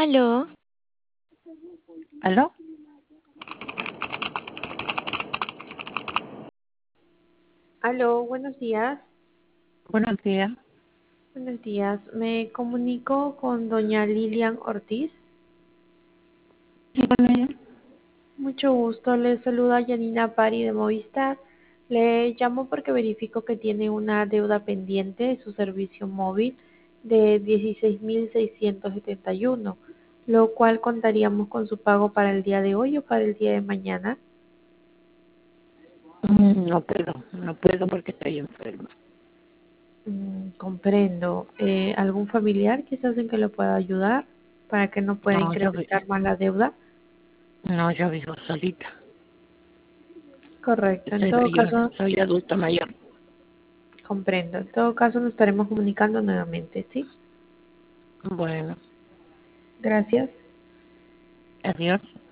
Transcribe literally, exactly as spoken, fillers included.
Aló, ¿Aló? Aló, buenos días. Buenos días. Buenos días. Me comunico con doña Lilian Ortiz. ¿Sí con ella? Mucho gusto. Le saluda Yanina Pari de Movistar. Le llamo porque verifico que tiene una deuda pendiente de su servicio móvil de dieciséis mil seiscientos setenta y uno, lo cual contaríamos con su pago para el día de hoy o para el día de mañana. Mm, No puedo, no puedo porque estoy enferma. Mm, comprendo. Eh, ¿algún familiar quizás en que lo pueda ayudar para que no pueda No, yo, vi- incrementar más la deuda? no, yo vivo solita. Correcto. En Soy todo mayor, caso, soy adulta mayor. comprendo. En todo caso, nos estaremos comunicando nuevamente, ¿sí? Bueno, Gracias. adiós.